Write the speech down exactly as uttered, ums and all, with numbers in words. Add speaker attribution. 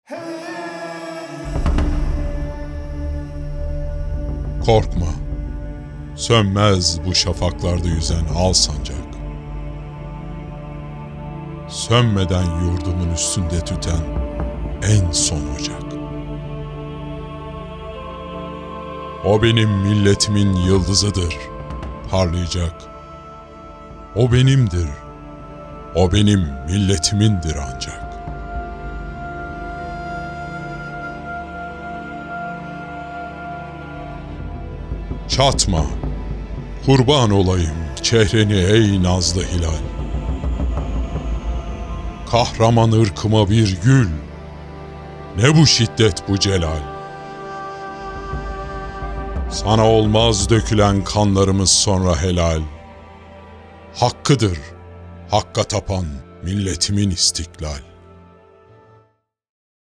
Speaker 1: Korkma, sönmez bu şafaklarda yüzen al sancak. Sönmeden yurdumun üstünde tüten en son ocak. O benim milletimin yıldızıdır, parlayacak. O benimdir, o benim milletimindir ancak. Çatma, kurban olayım çehreni ey nazlı hilal. Kahraman ırkıma bir gül, ne bu şiddet bu celal. Sana olmaz dökülen kanlarımız sonra helal. Hakkıdır, hakka tapan milletimin istiklal.